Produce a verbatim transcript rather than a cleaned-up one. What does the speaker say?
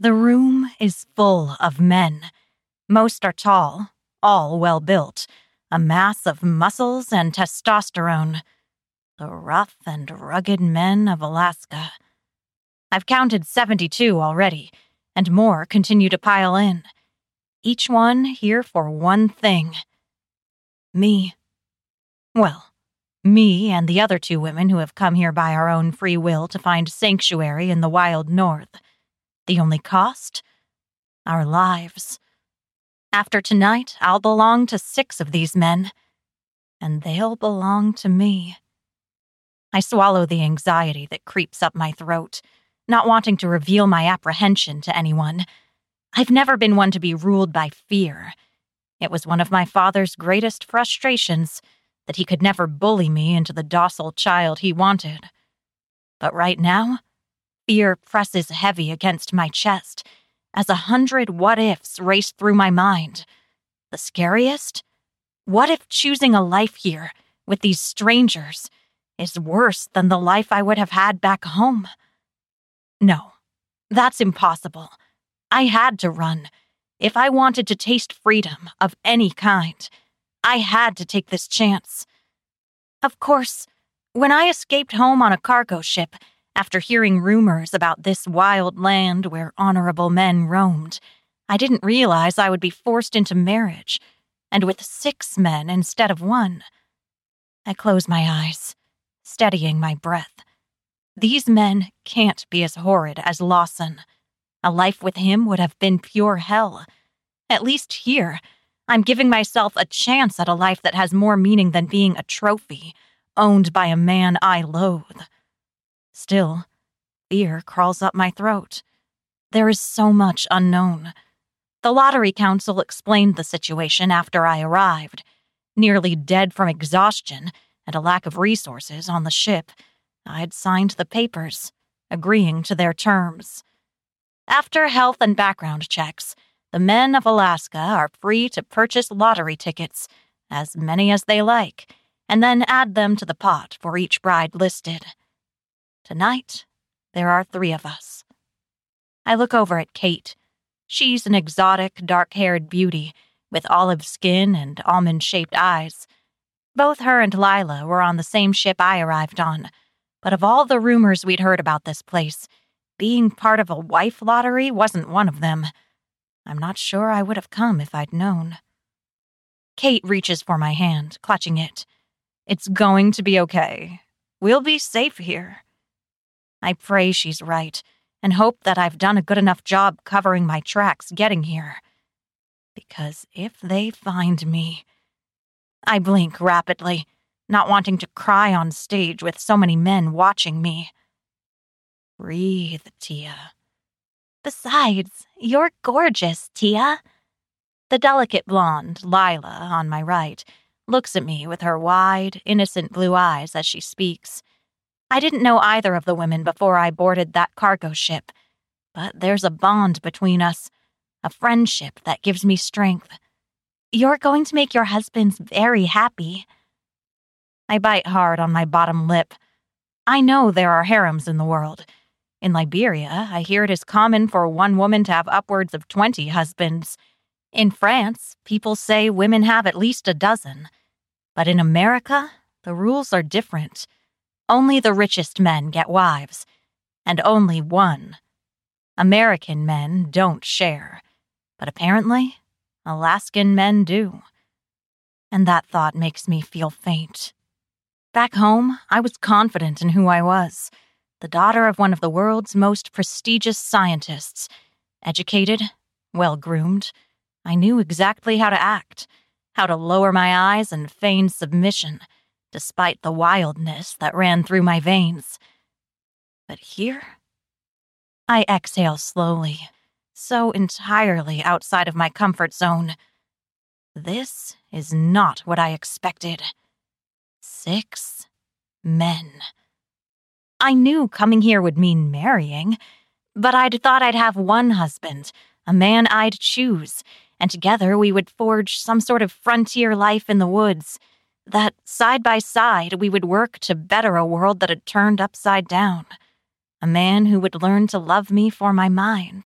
The room is full of men. Most are tall, all well-built, a mass of muscles and testosterone. The rough and rugged men of Alaska. I've counted seventy-two already, and more continue to pile in. Each one here for one thing. Me. Well, me and the other two women who have come here by our own free will to find sanctuary in the wild north. The only cost? Our lives. After tonight, I'll belong to six of these men, and they'll belong to me. I swallow the anxiety that creeps up my throat, not wanting to reveal my apprehension to anyone. I've never been one to be ruled by fear. It was one of my father's greatest frustrations, that he could never bully me into the docile child he wanted. But right now, fear presses heavy against my chest as a hundred what-ifs race through my mind. The scariest? What if choosing a life here with these strangers is worse than the life I would have had back home? No, that's impossible. I had to run. If I wanted to taste freedom of any kind, I had to take this chance. Of course, when I escaped home on a cargo ship after hearing rumors about this wild land where honorable men roamed, I didn't realize I would be forced into marriage, and with six men instead of one. I close my eyes, steadying my breath. These men can't be as horrid as Lawson. A life with him would have been pure hell. At least here, I'm giving myself a chance at a life that has more meaning than being a trophy, owned by a man I loathe. Still, fear crawls up my throat. There is so much unknown. The Lottery Council explained the situation after I arrived. Nearly dead from exhaustion and a lack of resources on the ship, I'd signed the papers, agreeing to their terms. After health and background checks, the men of Alaska are free to purchase lottery tickets, as many as they like, and then add them to the pot for each bride listed. Tonight, there are three of us. I look over at Kate. She's an exotic, dark-haired beauty with olive skin and almond-shaped eyes. Both her and Lila were on the same ship I arrived on, but of all the rumors we'd heard about this place, being part of a wife lottery wasn't one of them. I'm not sure I would have come if I'd known. Kate reaches for my hand, clutching it. It's going to be okay. We'll be safe here. I pray she's right, and hope that I've done a good enough job covering my tracks getting here. Because if they find me... I blink rapidly, not wanting to cry on stage with so many men watching me. Breathe, Tia. Besides, you're gorgeous, Tia. The delicate blonde, Lila, on my right, looks at me with her wide, innocent blue eyes as she speaks. I didn't know either of the women before I boarded that cargo ship, but there's a bond between us, a friendship that gives me strength. You're going to make your husbands very happy. I bite hard on my bottom lip. I know there are harems in the world. In Liberia, I hear it is common for one woman to have upwards of twenty husbands. In France, people say women have at least a dozen. But in America, the rules are different. Only the richest men get wives, and only one. American men don't share, but apparently, Alaskan men do. And that thought makes me feel faint. Back home, I was confident in who I was, the daughter of one of the world's most prestigious scientists. Educated, well-groomed, I knew exactly how to act, how to lower my eyes and feign submission, despite the wildness that ran through my veins. But here, I exhale slowly, so entirely outside of my comfort zone. This is not what I expected. Six men. I knew coming here would mean marrying, but I'd thought I'd have one husband, a man I'd choose, and together we would forge some sort of frontier life in the woods, that side by side we would work to better a world that had turned upside down. A man who would learn to love me for my mind,